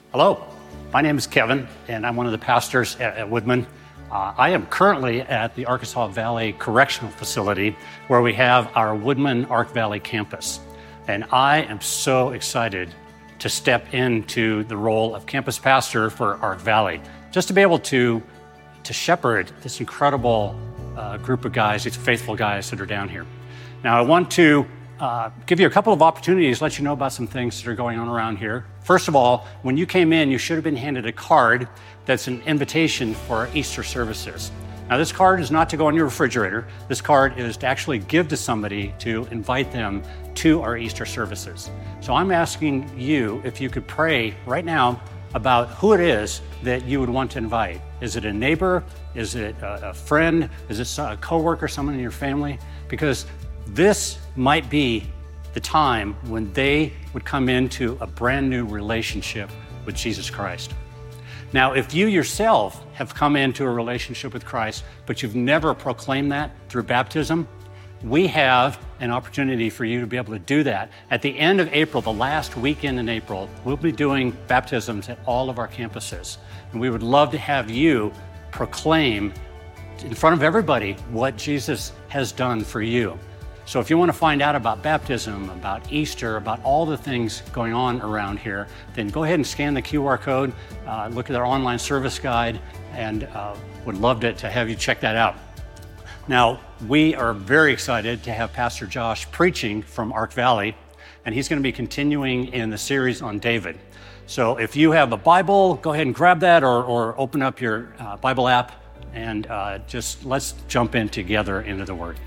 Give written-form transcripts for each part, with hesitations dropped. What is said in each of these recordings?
Hello, my name is Kevin, and I'm one of the pastors at Woodman. I am currently at the Arkansas Valley Correctional Facility, where we have our Woodman Ark Valley campus. And I am so excited to step into the role of campus pastor for Ark Valley, just to be able to shepherd this incredible group of guys, these faithful guys that are down here. Now, I want to give you a couple of opportunities, let you know about some things that are going on around here. First of all, when you came in, you should have been handed a card that's an invitation for our Easter services. Now, this card is not to go on your refrigerator. This card is to actually give to somebody to invite them to our Easter services. So I'm asking you if you could pray right now about who it is that you would want to invite. Is it a neighbor? Is it a friend? Is it a coworker, someone in your family? Because this might be the time when they would come into a brand new relationship with Jesus Christ. Now, if you yourself have come into a relationship with Christ, but you've never proclaimed that through baptism, we have an opportunity for you to be able to do that. At the end of April, the last weekend in April, we'll be doing baptisms at all of our campuses. And we would love to have you proclaim in front of everybody what Jesus has done for you. So if you want to find out about baptism, about Easter, about all the things going on around here, then go ahead and scan the QR code, look at our online service guide, and would love to have you check that out. Now, we are very excited to have Pastor Josh preaching from Ark Valley, and he's going to be continuing in the series on David. So if you have a Bible, go ahead and grab that or open up your Bible app, and just let's jump in together into the Word.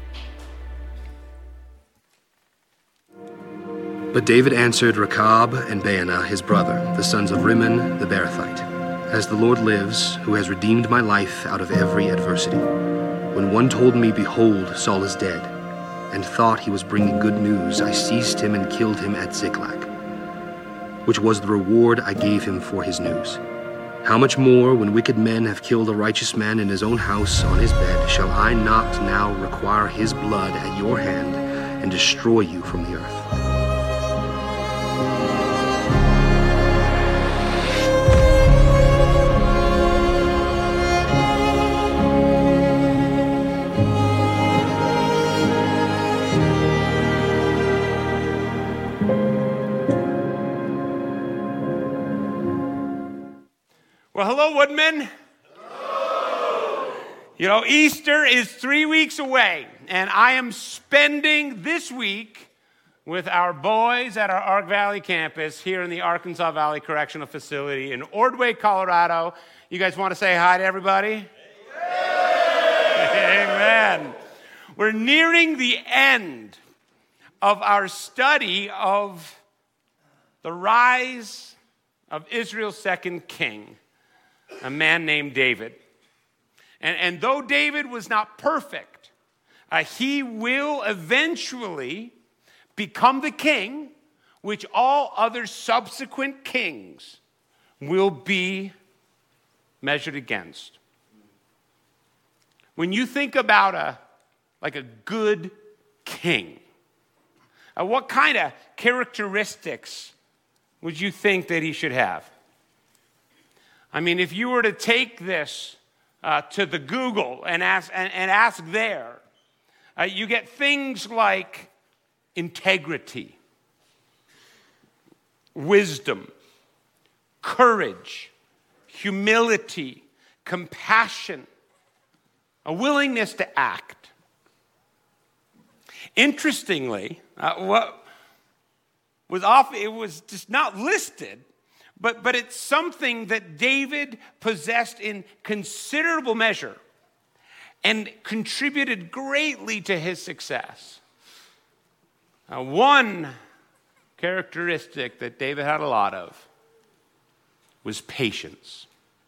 But David answered Rechab and Baanah his brother, the sons of Rimmon the Beerothite, "As the Lord lives, who has redeemed my life out of every adversity, when one told me, 'Behold, Saul is dead,' and thought he was bringing good news, I seized him and killed him at Ziklag, which was the reward I gave him for his news. How much more, when wicked men have killed a righteous man in his own house on his bed, shall I not now require his blood at your hand and destroy you from the earth?" Well, hello, Woodman. Hello. You know, Easter is 3 weeks away, and I am spending this week with our boys at our Ark Valley campus here in the Arkansas Valley Correctional Facility in Ordway, Colorado. You guys want to say hi to everybody? Amen. We're nearing the end of our study of the rise of Israel's second king, a man named David. And though David was not perfect, he will eventually become the king which all other subsequent kings will be measured against. When you think about a good king, what kind of characteristics would you think that he should have? I mean, if you were to take this to the Google and ask there, you get things like integrity, wisdom, courage, humility, compassion, a willingness to act. Interestingly, what was often, it was just not listed, but it's something that David possessed in considerable measure and contributed greatly to his success. One characteristic that David had a lot of was patience.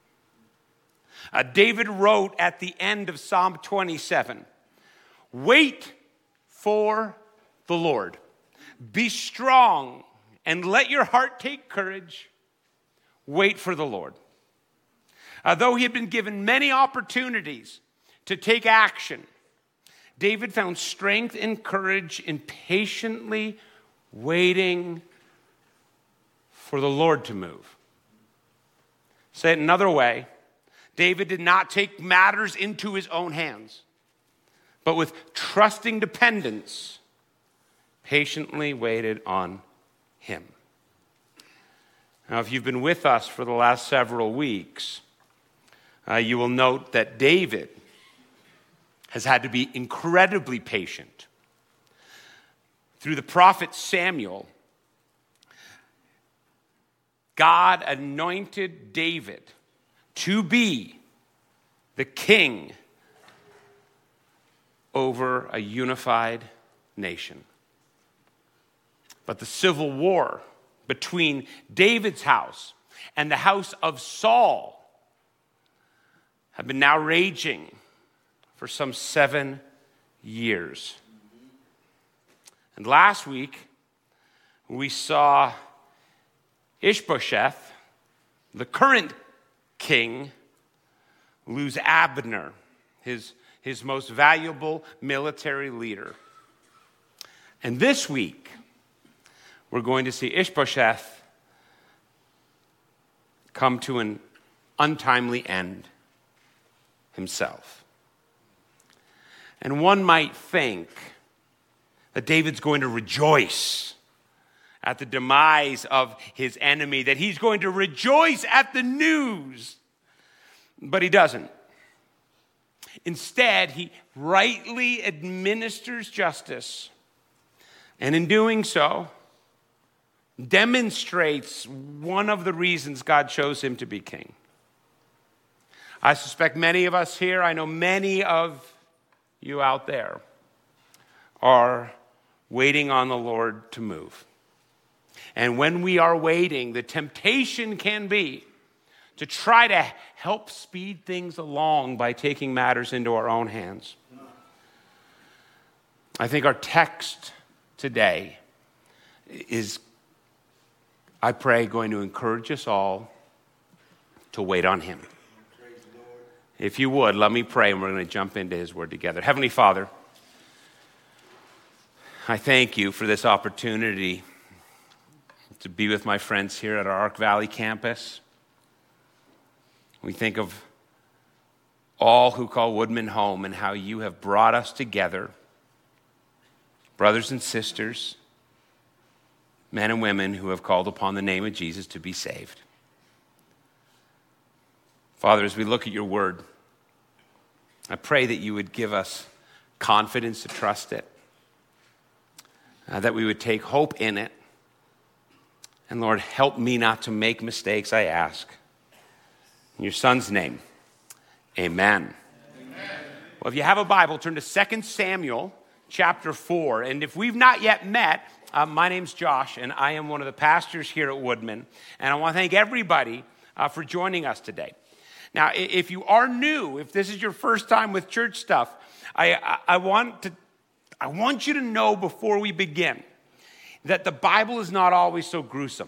David wrote at the end of Psalm 27, "Wait for the Lord. Be strong and let your heart take courage. Wait for the Lord." Though he had been given many opportunities to take action, David found strength and courage in patiently waiting for the Lord to move. Say it another way. David did not take matters into his own hands, but with trusting dependence, patiently waited on him. Now, if you've been with us for the last several weeks, you will note that David has had to be incredibly patient. Through the prophet Samuel, God anointed David to be the king over a unified nation. But the civil war between David's house and the house of Saul have been now raging for some 7 years. And last week, we saw Ishbosheth, the current king, lose Abner, his most valuable military leader. And this week, we're going to see Ishbosheth come to an untimely end himself. And one might think that David's going to rejoice at the demise of his enemy, that he's going to rejoice at the news. But he doesn't. Instead, he rightly administers justice, and in doing so, demonstrates one of the reasons God chose him to be king. I suspect many of us here, I know many of you out there, are waiting on the Lord to move. And when we are waiting, the temptation can be to try to help speed things along by taking matters into our own hands. I think our text today is, I pray, going to encourage us all to wait on him. If you would, let me pray, and we're going to jump into his word together. Heavenly Father, I thank you for this opportunity to be with my friends here at our Ark Valley campus. We think of all who call Woodman home and how you have brought us together, brothers and sisters, men and women who have called upon the name of Jesus to be saved. Father, as we look at your word, I pray that you would give us confidence to trust it, that we would take hope in it. And Lord, help me not to make mistakes, I ask. In your Son's name, amen. Well, if you have a Bible, turn to 2 Samuel chapter 4. And if we've not yet met, my name's Josh, and I am one of the pastors here at Woodman. And I want to thank everybody for joining us today. Now, if you are new, if this is your first time with church stuff, I want you to know before we begin that the Bible is not always so gruesome.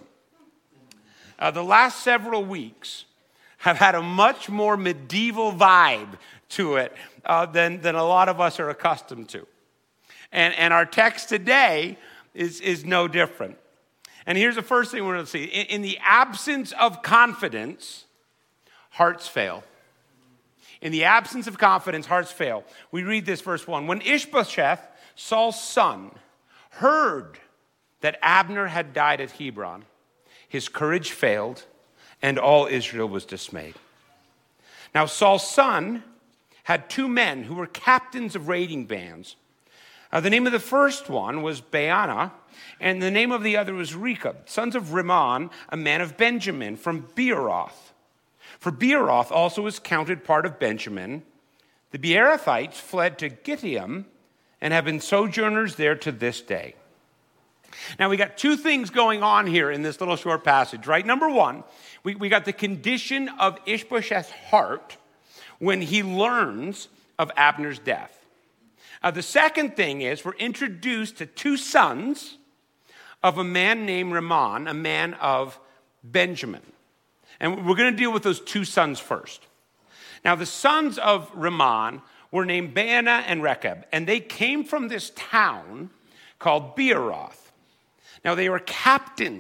The last several weeks have had a much more medieval vibe to it than a lot of us are accustomed to. And our text today is no different. And here's the first thing we're going to see. In the absence of confidence, hearts fail. In the absence of confidence, hearts fail. We read this, verse 1. When Ishbosheth, Saul's son, heard that Abner had died at Hebron, his courage failed, and all Israel was dismayed. Now Saul's son had 2 men who were captains of raiding bands. The name of the first one was Baanah, and the name of the other was Rechab, sons of Rimmon, a man of Benjamin, from Beeroth. For Beeroth also was counted part of Benjamin. The Beerothites fled to Gittaim and have been sojourners there to this day. Now, we got 2 things going on here in this little short passage, right? Number one, we got the condition of Ishbosheth's heart when he learns of Abner's death. The second thing is we're introduced to 2 sons of a man named Rimmon, a man of Benjamin. And we're going to deal with those 2 sons first. Now, the sons of Rimmon were named Baanah and Rechab, and they came from this town called Beeroth. Now, they were captains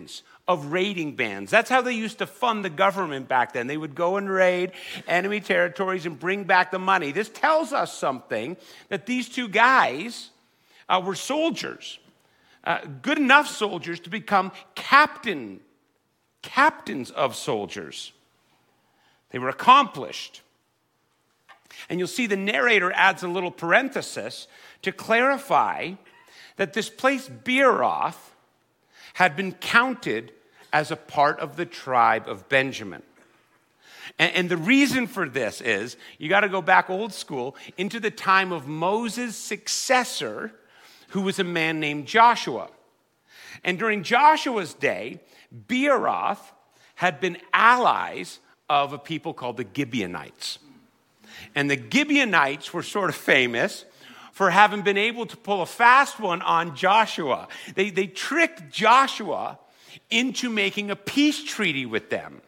of raiding bands. That's how they used to fund the government back then. They would go and raid enemy territories and bring back the money. This tells us something, that these two guys were soldiers, good enough soldiers to become captains of soldiers. They were accomplished. And you'll see the narrator adds a little parenthesis to clarify that this place, Beeroth, had been counted as a part of the tribe of Benjamin. And the reason for this is, you got to go back old school into the time of Moses' successor, who was a man named Joshua. And during Joshua's day, Beeroth had been allies of a people called the Gibeonites. And the Gibeonites were sort of famous for having been able to pull a fast one on Joshua. They tricked Joshua into making a peace treaty with them.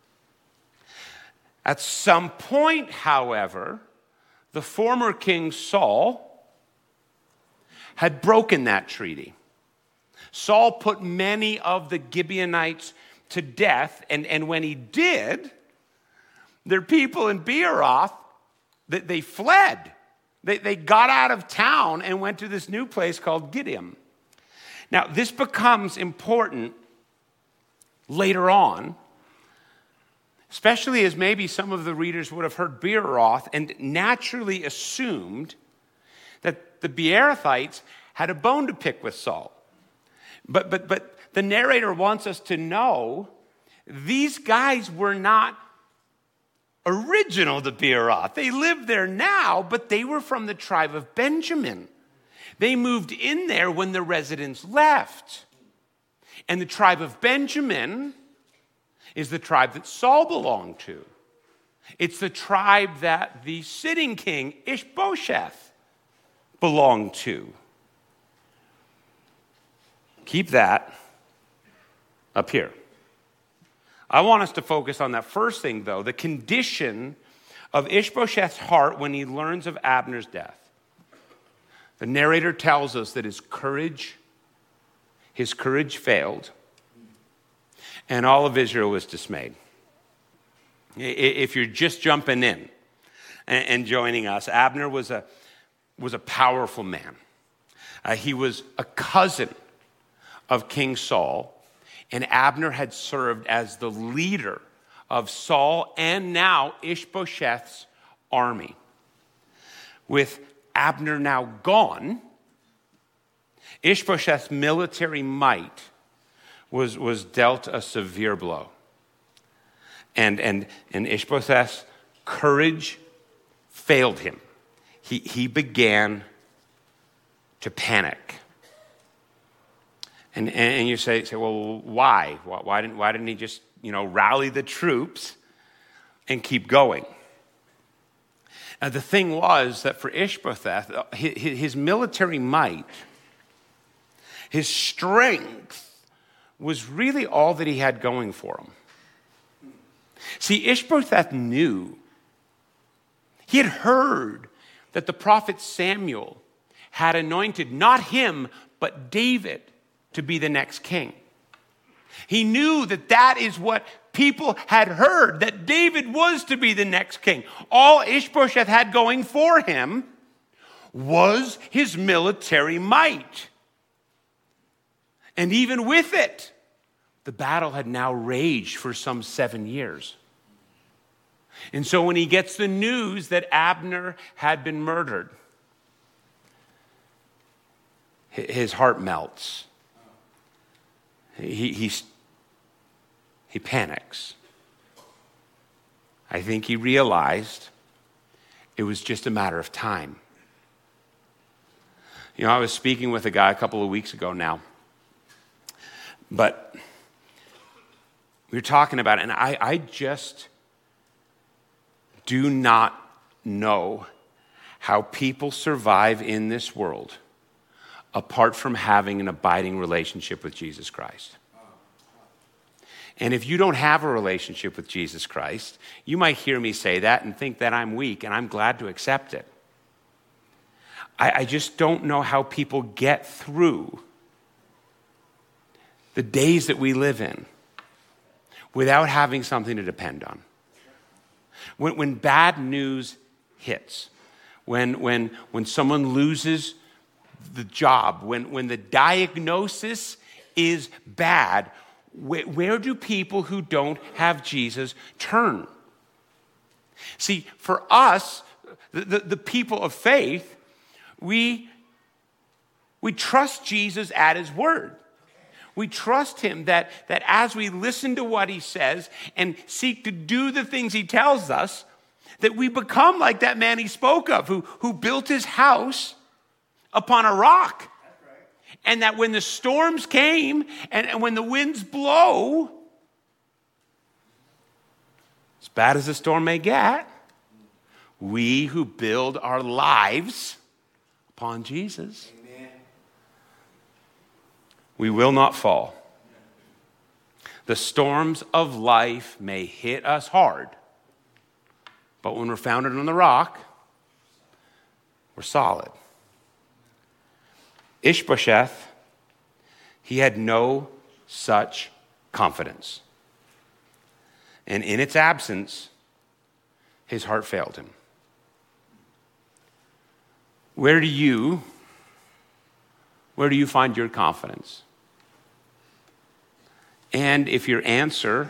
At some point, however, the former king Saul had broken that treaty. Saul put many of the Gibeonites to death, and when he did, their people in Beeroth, they fled. They got out of town and went to this new place called Gibeon. Now, this becomes important later on, especially as maybe some of the readers would have heard Beeroth and naturally assumed that the Beerothites had a bone to pick with Saul. But the narrator wants us to know these guys were not original to Beeroth. They live there now, but they were from the tribe of Benjamin. They moved in there when the residents left. And the tribe of Benjamin is the tribe that Saul belonged to. It's the tribe that the sitting king, Ishbosheth, belonged to. Keep that up here. I want us to focus on that first thing, though, the condition of Ishbosheth's heart when he learns of Abner's death. The narrator tells us that his courage failed, and all of Israel was dismayed. If you're just jumping in and joining us, Abner was a powerful man. He was a cousin of King Saul, and Abner had served as the leader of Saul and now Ishbosheth's army. With Abner now gone, Ishbosheth's military might was dealt a severe blow. And Ishbosheth's courage failed him. He began to panic. And you say, well, why? Why didn't he just, rally the troops and keep going? The thing was that for Ishbosheth, his military might, his strength was really all that he had going for him. See, Ishbosheth knew, he had heard that the prophet Samuel had anointed not him, but David to be the next king. He knew that is what people had heard, that David was to be the next king. All Ishbosheth had going for him was his military might. And even with it, the battle had now raged for some 7 years. And so when he gets the news that Abner had been murdered, his heart melts. He panics. I think he realized it was just a matter of time. I was speaking with a guy a couple of weeks ago now, but we were talking about it, and I just do not know how people survive in this world apart from having an abiding relationship with Jesus Christ. And if you don't have a relationship with Jesus Christ, you might hear me say that and think that I'm weak, and I'm glad to accept it. I just don't know how people get through the days that we live in without having something to depend on. When bad news hits, when someone loses the job, when the diagnosis is bad, where do people who don't have Jesus turn? See, for us, the people of faith, we trust Jesus at his word. We trust him that as we listen to what he says and seek to do the things he tells us, that we become like that man he spoke of, who built his house upon a rock. That's right. And that when the storms came and when the winds blow, as bad as the storm may get, we who build our lives upon Jesus, amen, we will not fall. The storms of life may hit us hard, but when we're founded on the rock, we're solid. Ishbosheth, he had no such confidence. And in its absence, his heart failed him. Where do you find your confidence? And if your answer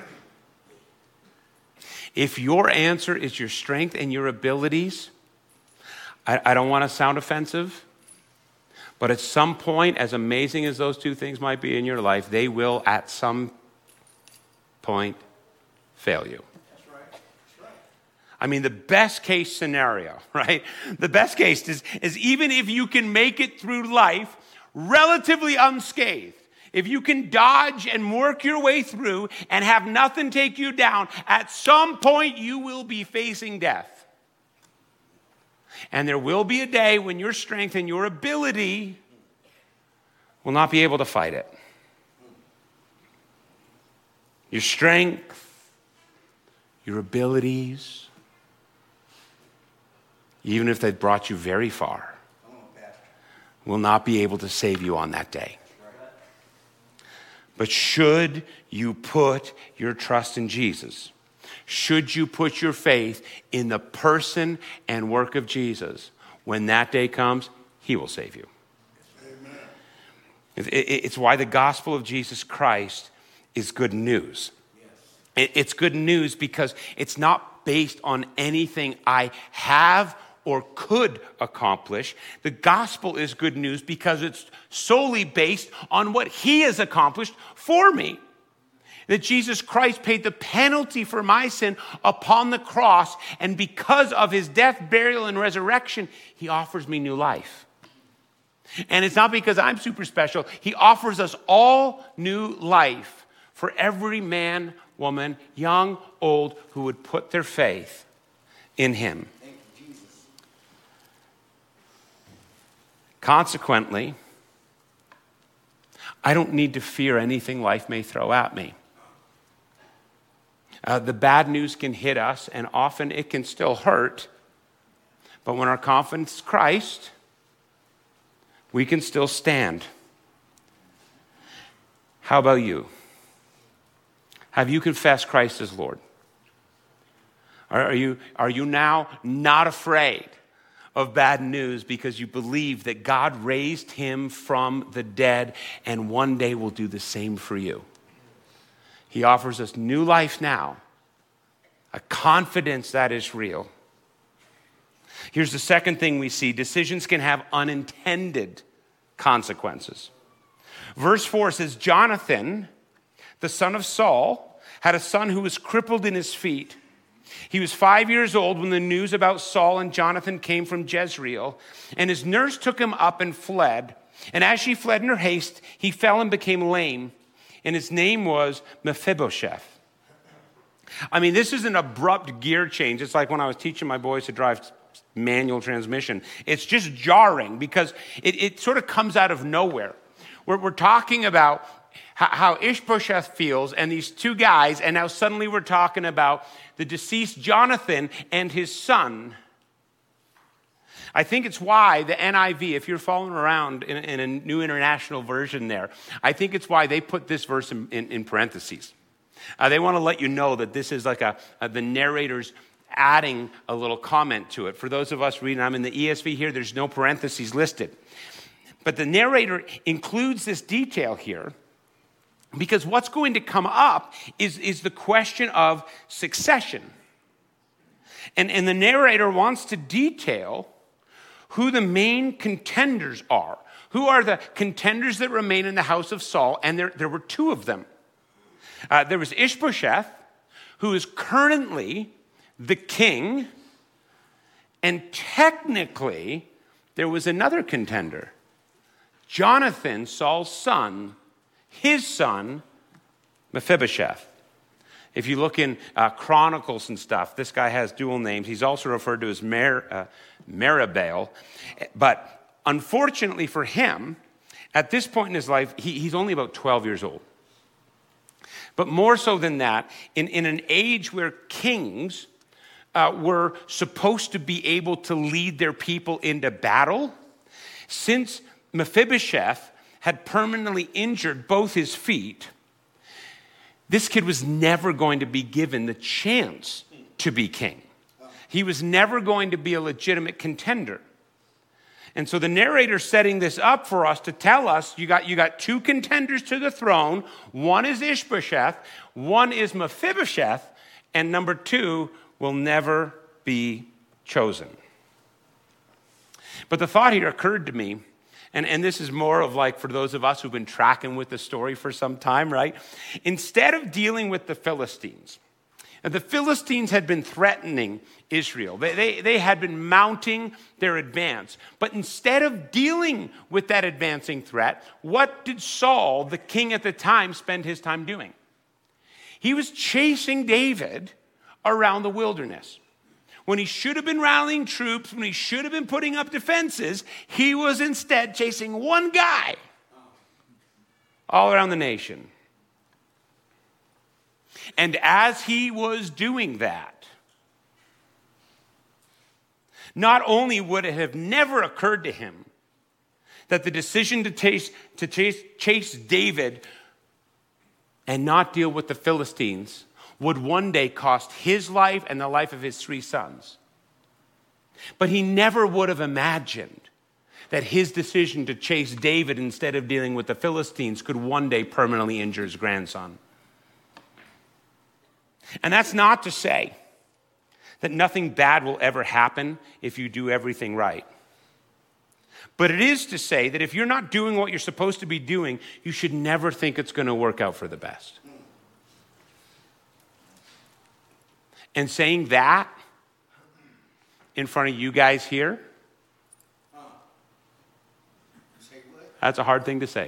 is your strength and your abilities, I don't want to sound offensive, but at some point, as amazing as those two things might be in your life, they will at some point fail you. That's right. I mean, the best case scenario, right? The best case is even if you can make it through life relatively unscathed, if you can dodge and work your way through and have nothing take you down, at some point you will be facing death. And there will be a day when your strength and your ability will not be able to fight it. Your strength, your abilities, even if they've brought you very far, will not be able to save you on that day. But should you put your trust in Jesus, should you put your faith in the person and work of Jesus, when that day comes, he will save you. Amen. It's why the gospel of Jesus Christ is good news. Yes. It's good news because it's not based on anything I have or could accomplish. The gospel is good news because it's solely based on what he has accomplished for me. That Jesus Christ paid the penalty for my sin upon the cross, and because of his death, burial, and resurrection, he offers me new life. And it's not because I'm super special. He offers us all new life for every man, woman, young, old, who would put their faith in him. Consequently, I don't need to fear anything life may throw at me. The bad news can hit us, and often it can still hurt. But when our confidence is Christ, we can still stand. How about you? Have you confessed Christ as Lord? Are you now not afraid of bad news because you believe that God raised him from the dead and one day will do the same for you? He offers us new life now, a confidence that is real. Here's the second thing we see. Decisions can have unintended consequences. Verse 4 says, Jonathan, the son of Saul, had a son who was crippled in his feet. He was 5 years old when the news about Saul and Jonathan came from Jezreel, and his nurse took him up and fled. And as she fled in her haste, he fell and became lame, and his name was Mephibosheth. I mean, this is an abrupt gear change. It's like when I was teaching my boys to drive manual transmission. It's just jarring because it sort of comes out of nowhere. We're talking about how Ishbosheth feels and these two guys, and now suddenly we're talking about the deceased Jonathan and his son. I think it's why the NIV, if you're following around in a New International Version there, I think it's why they put this verse in parentheses. They want to let you know that this is like the narrator's adding a little comment to it. For those of us reading, I'm in the ESV here, there's no parentheses listed. But the narrator includes this detail here because what's going to come up is the question of succession. And the narrator wants to detail who the main contenders are. Who are the contenders that remain in the house of Saul? And there were two of them. There was Ishbosheth, who is currently the king. And technically, there was another contender. Jonathan, Saul's son, his son, Mephibosheth. If you look in Chronicles and stuff, this guy has dual names. He's also referred to as Meribbaal. But unfortunately for him, at this point in his life, he's only about 12 years old. But more so than that, in an age where kings were supposed to be able to lead their people into battle, since Mephibosheth had permanently injured both his feet, this kid was never going to be given the chance to be king. He was never going to be a legitimate contender. And so the narrator's setting this up for us to tell us you got two contenders to the throne. One is Ishbosheth, one is Mephibosheth, and number two will never be chosen. But the thought here occurred to me, and this is more of like for those of us who've been tracking with the story for some time, right? Instead of dealing with the Philistines had been threatening Israel. They had been mounting their advance. But instead of dealing with that advancing threat, what did Saul, the king at the time, spend his time doing? He was chasing David around the wilderness. When he should have been rallying troops, when he should have been putting up defenses, he was instead chasing one guy all around the nation. And as he was doing that, not only would it have never occurred to him that the decision to chase David and not deal with the Philistines would one day cost his life and the life of his 3 sons. But he never would have imagined that his decision to chase David instead of dealing with the Philistines could one day permanently injure his grandson. And that's not to say that nothing bad will ever happen if you do everything right. But it is to say that if you're not doing what you're supposed to be doing, you should never think it's going to work out for the best. And saying that in front of you guys here, that's a hard thing to say.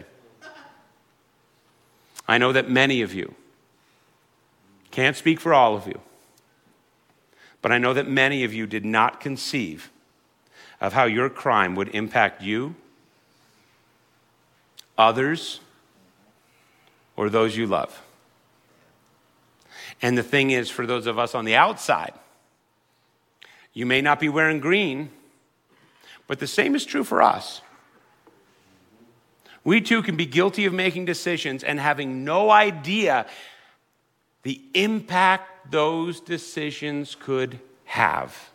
I know that many of you, can't speak for all of you, but I know that many of you did not conceive of how your crime would impact you, others, or those you love. And the thing is, for those of us on the outside, you may not be wearing green, but the same is true for us. We too can be guilty of making decisions and having no idea the impact those decisions could have.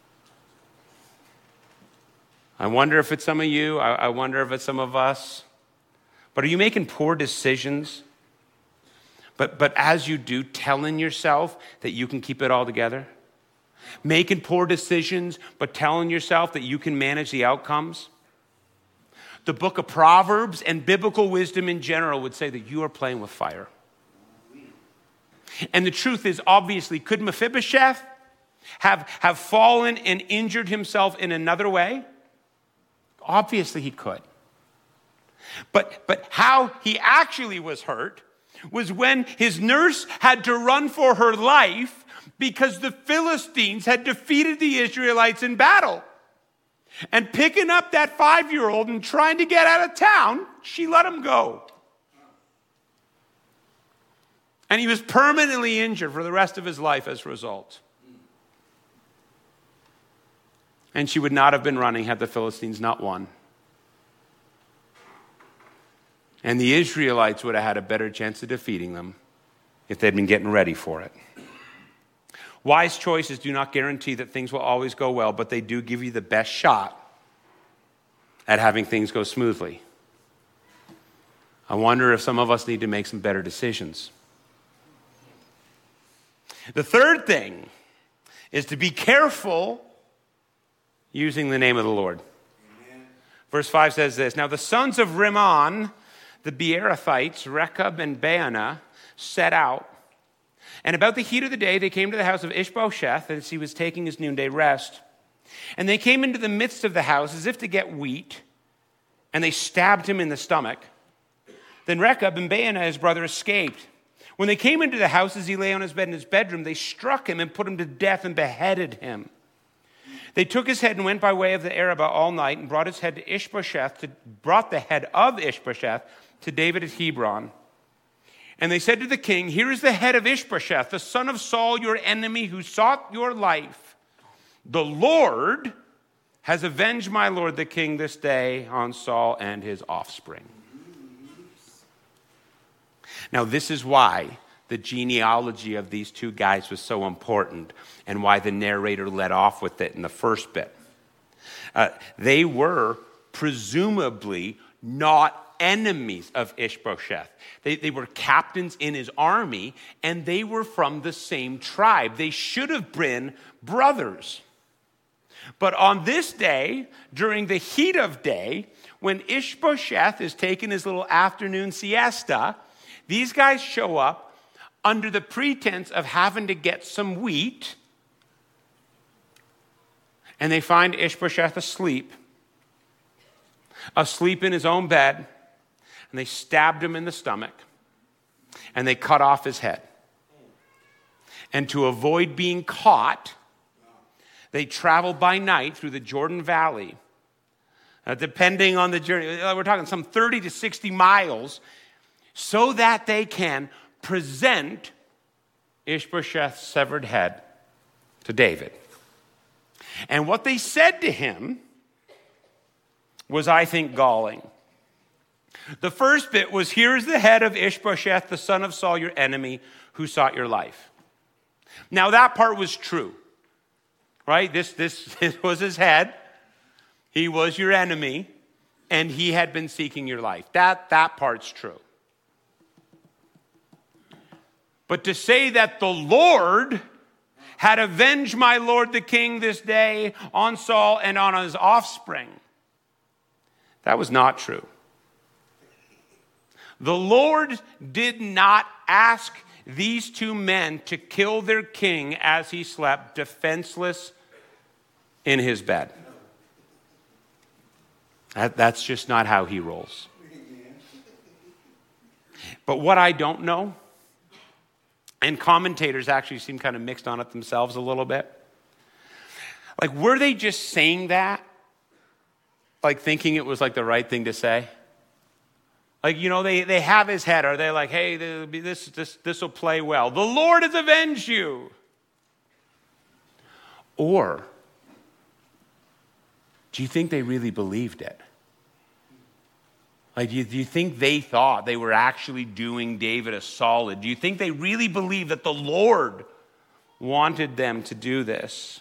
I wonder if it's some of you. I wonder if it's some of us. But are you making poor decisions? But as you do, telling yourself that you can keep it all together? Making poor decisions, but telling yourself that you can manage the outcomes? The book of Proverbs and biblical wisdom in general would say that you are playing with fire. And the truth is, obviously, could Mephibosheth have fallen and injured himself in another way? Obviously he could. But how he actually was hurt was when his nurse had to run for her life because the Philistines had defeated the Israelites in battle. And picking up that 5-year-old and trying to get out of town, she let him go. And he was permanently injured for the rest of his life as a result. And she would not have been running had the Philistines not won. And the Israelites would have had a better chance of defeating them if they'd been getting ready for it. Wise choices do not guarantee that things will always go well, but they do give you the best shot at having things go smoothly. I wonder if some of us need to make some better decisions. The third thing is to be careful using the name of the Lord. Amen. Verse 5 says this, Now the sons of Rimmon, the Beerothites, Rechab and Baanah, set out. And about the heat of the day, they came to the house of Ishbosheth as he was taking his noonday rest. And they came into the midst of the house as if to get wheat, and they stabbed him in the stomach. Then Rechab and Baanah, his brother, escaped. When they came into the house as he lay on his bed in his bedroom, they struck him and put him to death and beheaded him. They took his head and went by way of the Arabah all night and brought the head of Ishbosheth to David at Hebron. And they said to the king, Here is the head of Ishbosheth, the son of Saul, your enemy, who sought your life. The Lord has avenged my lord the king this day on Saul and his offspring. Now, this is why the genealogy of these two guys was so important and why the narrator led off with it in the first bit. They were presumably not enemies of Ishbosheth. They were captains in his army, and they were from the same tribe. They should have been brothers. But on this day, during the heat of day, when Ishbosheth is taking his little afternoon siesta, these guys show up under the pretense of having to get some wheat, and they find Ishbosheth asleep in his own bed, and they stabbed him in the stomach, and they cut off his head. And to avoid being caught, they traveled by night through the Jordan Valley. Depending on the journey, we're talking some 30 to 60 miles, so that they can present Ishbosheth's severed head to David. And what they said to him was, I think, galling. The first bit was, Here's the head of Ishbosheth, the son of Saul, your enemy, who sought your life. Now, that part was true, right? This was his head. He was your enemy, and he had been seeking your life. That part's true. But to say that the Lord had avenged my lord the king this day on Saul and on his offspring, that was not true. The Lord did not ask these two men to kill their king as he slept defenseless in his bed. That's just not how he rolls. But what I don't know, and commentators actually seem kind of mixed on it themselves a little bit, like, were they just saying that, like thinking it was like the right thing to say? Like, you know, they have his head. Are they like, hey, this will play well. The Lord has avenged you. Or do you think they really believed it? Like, do you think they thought they were actually doing David a solid? Do you think they really believed that the Lord wanted them to do this?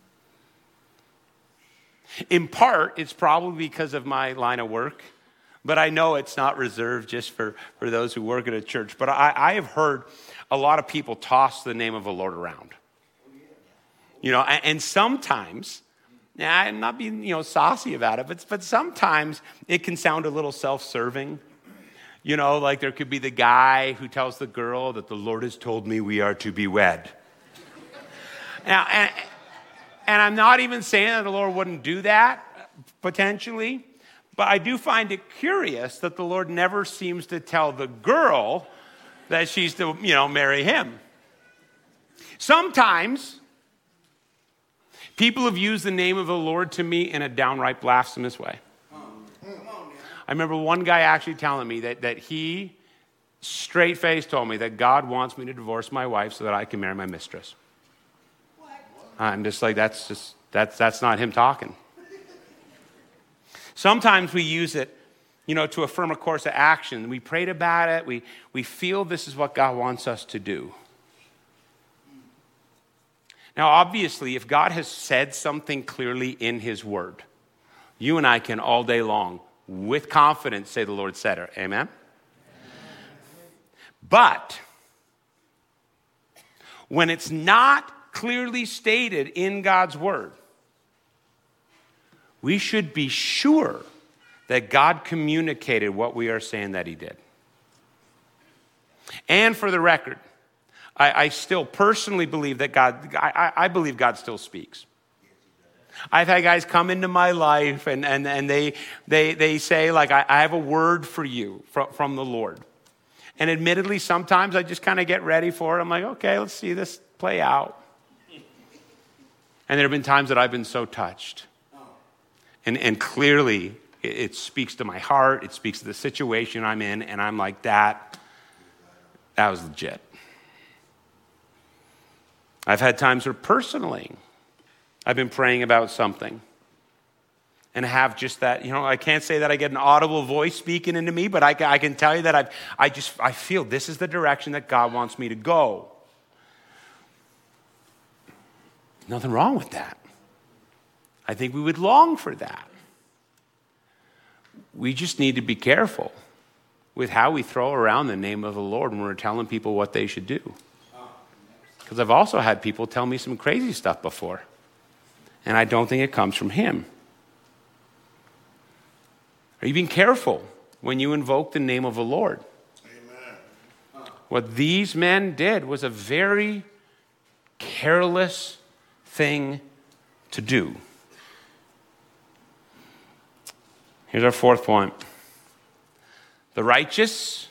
In part, it's probably because of my line of work, but I know it's not reserved just for those who work at a church. But I have heard a lot of people toss the name of the Lord around. You know, and sometimes, I'm not being, saucy about it, but sometimes it can sound a little self-serving. You know, like there could be the guy who tells the girl that the Lord has told me we are to be wed. Now, and I'm not even saying that the Lord wouldn't do that, potentially, but I do find it curious that the Lord never seems to tell the girl that she's to, marry him. Sometimes people have used the name of the Lord to me in a downright blasphemous way. I remember one guy actually telling me that he straight-faced told me that God wants me to divorce my wife so that I can marry my mistress. I'm just like, that's not him talking. Sometimes we use it to affirm a course of action. We prayed about it. We feel this is what God wants us to do. Now, obviously, if God has said something clearly in his word, you and I can all day long, with confidence, say the Lord said it. Amen? But when it's not clearly stated in God's word, we should be sure that God communicated what we are saying that he did. And for the record, I still personally believe that I believe God still speaks. I've had guys come into my life and they say, like, I have a word for you from the Lord. And admittedly, sometimes I just kind of get ready for it. I'm like, okay, let's see this play out. And there have been times that I've been so touched. And clearly, it speaks to my heart. It speaks to the situation I'm in. And I'm like, that was legit. I've had times where personally, I've been praying about something and have just that, I can't say that I get an audible voice speaking into me, but I can tell you that I feel this is the direction that God wants me to go. Nothing wrong with that. I think we would long for that. We just need to be careful with how we throw around the name of the Lord when we're telling people what they should do. Because I've also had people tell me some crazy stuff before. And I don't think it comes from him. Are you being careful when you invoke the name of the Lord? Amen. What these men did was a very careless thing to do. Here's our fourth point. The righteous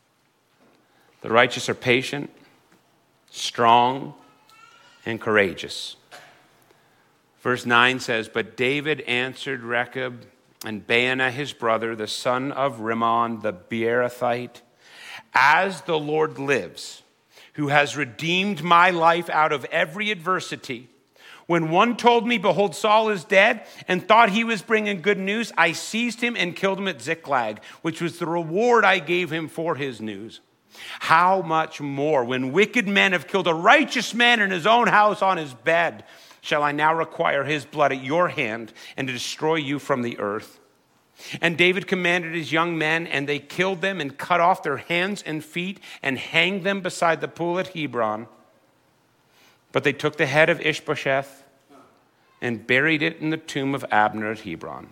are patient, strong, and courageous. Verse 9 says, but David answered Rechab and Baanah his brother, the son of Rimmon the Beerothite, as the Lord lives, who has redeemed my life out of every adversity. When one told me, behold, Saul is dead, and thought he was bringing good news, I seized him and killed him at Ziklag, which was the reward I gave him for his news. How much more, when wicked men have killed a righteous man in his own house on his bed, shall I now require his blood at your hand and to destroy you from the earth? And David commanded his young men, and they killed them and cut off their hands and feet and hanged them beside the pool at Hebron. But they took the head of Ishbosheth and buried it in the tomb of Abner at Hebron.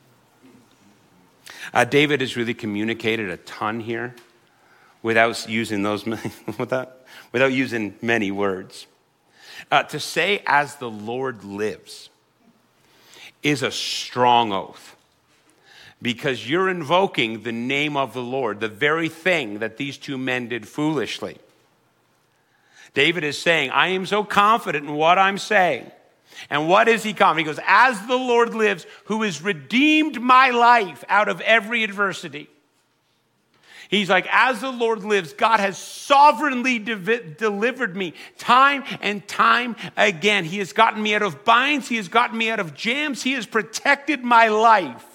David has really communicated a ton here without using without using many words. To say, as the Lord lives, is a strong oath, because you're invoking the name of the Lord, the very thing that these two men did foolishly. David is saying, I am so confident in what I'm saying. And what is he confident? He goes, as the Lord lives, who has redeemed my life out of every adversity. He's like, as the Lord lives, God has sovereignly delivered me time and time again. He has gotten me out of binds. He has gotten me out of jams. He has protected my life.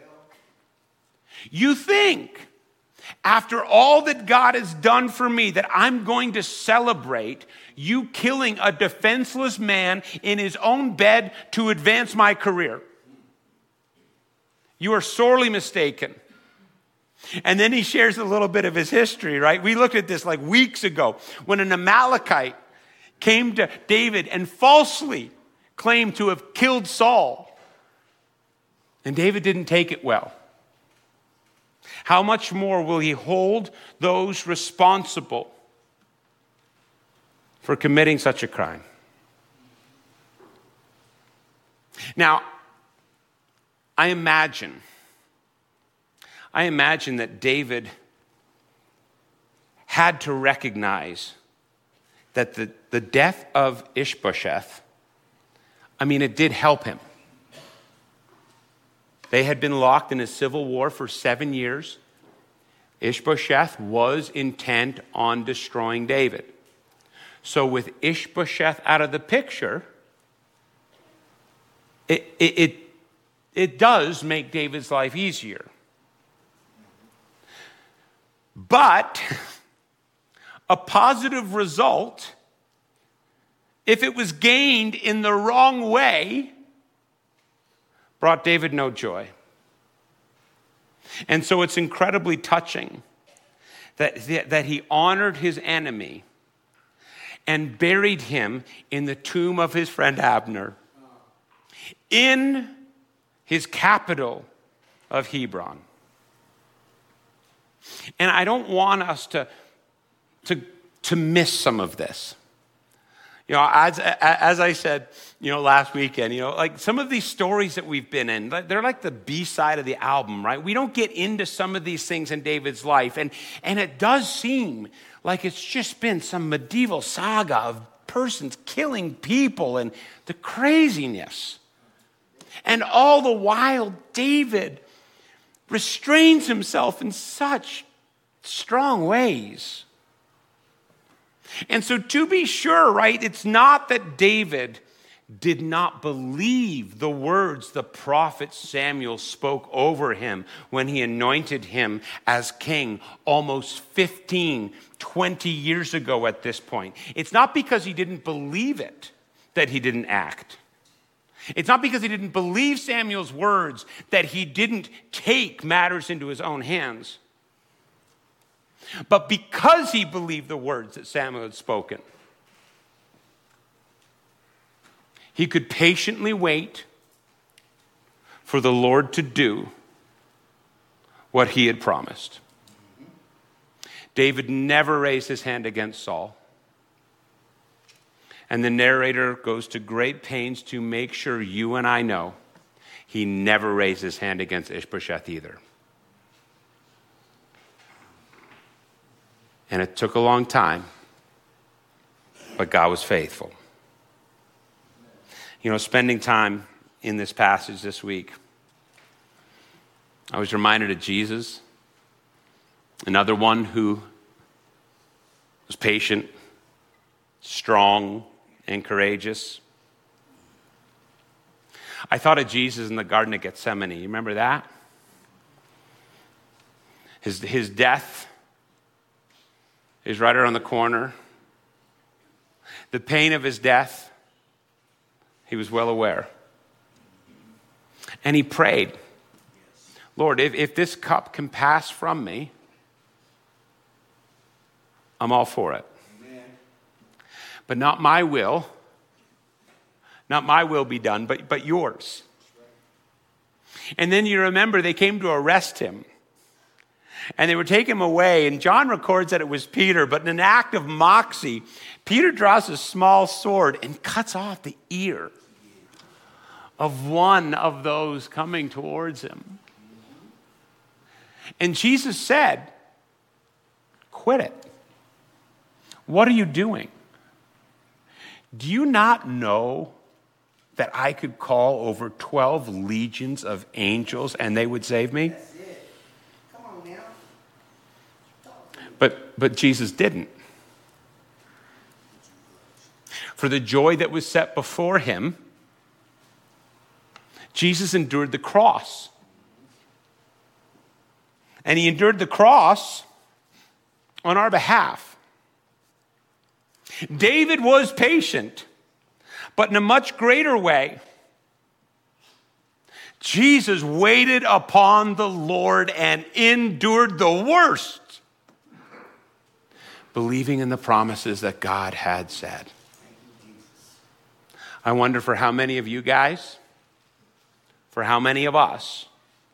You think, after all that God has done for me, that I'm going to celebrate you killing a defenseless man in his own bed to advance my career? You are sorely mistaken. And then he shares a little bit of his history, right? We looked at this like weeks ago when an Amalekite came to David and falsely claimed to have killed Saul. And David didn't take it well. How much more will he hold those responsible for committing such a crime? Now, I imagine that David had to recognize that the death of Ishbosheth, it did help him. They had been locked in a civil war for 7 years. Ishbosheth was intent on destroying David. So with Ishbosheth out of the picture, it does make David's life easier. But a positive result, if it was gained in the wrong way, brought David no joy. And so it's incredibly touching that he honored his enemy and buried him in the tomb of his friend Abner in his capital of Hebron. And I don't want us to miss some of this. As I said, last weekend, like some of these stories that we've been in, they're like the B-side of the album, right? We don't get into some of these things in David's life. And it does seem like it's just been some medieval saga of persons killing people and the craziness. And all the while, David restrains himself in such strong ways. And so to be sure, right, it's not that David did not believe the words the prophet Samuel spoke over him when he anointed him as king almost 15, 20 years ago at this point. It's not because he didn't believe it that he didn't act. It's not because he didn't believe Samuel's words that he didn't take matters into his own hands. But because he believed the words that Samuel had spoken, he could patiently wait for the Lord to do what he had promised. David never raised his hand against Saul. And the narrator goes to great pains to make sure you and I know he never raised his hand against Ishbosheth either. And it took a long time, but God was faithful. Spending time in this passage this week, I was reminded of Jesus, another one who was patient, strong, and courageous. I thought of Jesus in the Garden of Gethsemane. You remember that? His death is right around the corner. The pain of his death, he was well aware. And he prayed, Lord, if this cup can pass from me, I'm all for it. Amen. But not my will be done, but yours. And then you remember they came to arrest him. And they were taking him away, and John records that it was Peter, but in an act of moxie, Peter draws a small sword and cuts off the ear of one of those coming towards him. And Jesus said, quit it. What are you doing? Do you not know that I could call over 12 legions of angels and they would save me? But Jesus didn't. For the joy that was set before him, Jesus endured the cross. And he endured the cross on our behalf. David was patient, but in a much greater way. Jesus waited upon the Lord and endured the worst, believing in the promises that God had said. I wonder for how many of you guys, for how many of us,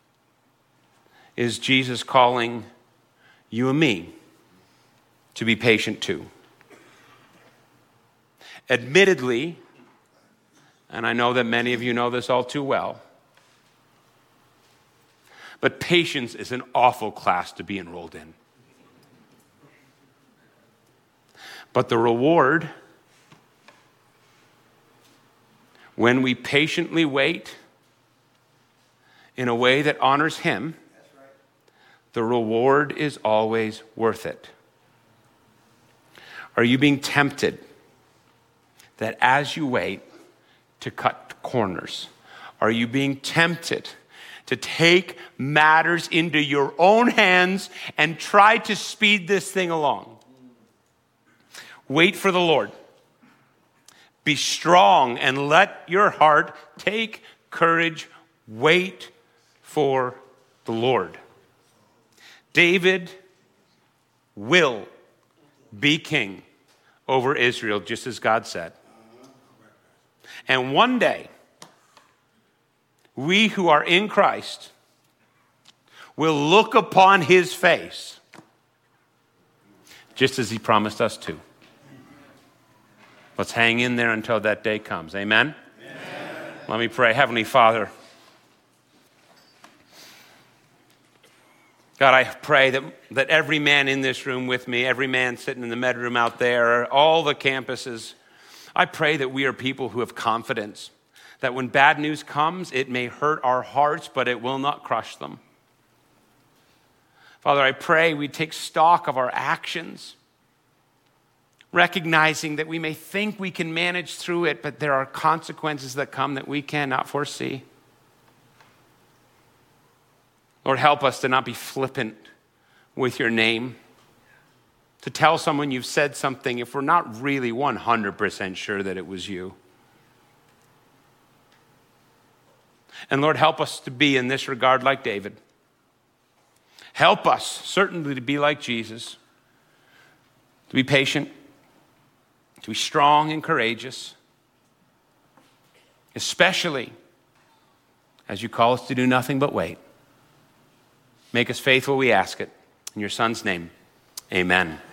is Jesus calling you and me to be patient too? Admittedly, and I know that many of you know this all too well, but patience is an awful class to be enrolled in. But the reward, when we patiently wait in a way that honors him, the reward is always worth it. Are you being tempted that as you wait to cut corners? Are you being tempted to take matters into your own hands and try to speed this thing along. Wait for the Lord. Be strong and let your heart take courage. Wait for the Lord. David will be king over Israel, just as God said. And one day, we who are in Christ will look upon his face, just as he promised us to. Let's hang in there until that day comes. Amen? Amen. Let me pray. Heavenly Father, God, I pray that every man in this room with me, every man sitting in the med room out there, all the campuses, I pray that we are people who have confidence that when bad news comes, it may hurt our hearts, but it will not crush them. Father, I pray we take stock of our actions, recognizing that we may think we can manage through it, but there are consequences that come that we cannot foresee. Lord, help us to not be flippant with your name, to tell someone you've said something if we're not really 100% sure that it was you. And Lord, help us to be in this regard like David. Help us certainly to be like Jesus, to be patient, to be strong and courageous, especially as you call us to do nothing but wait. Make us faithful, we ask it. In your Son's name, amen.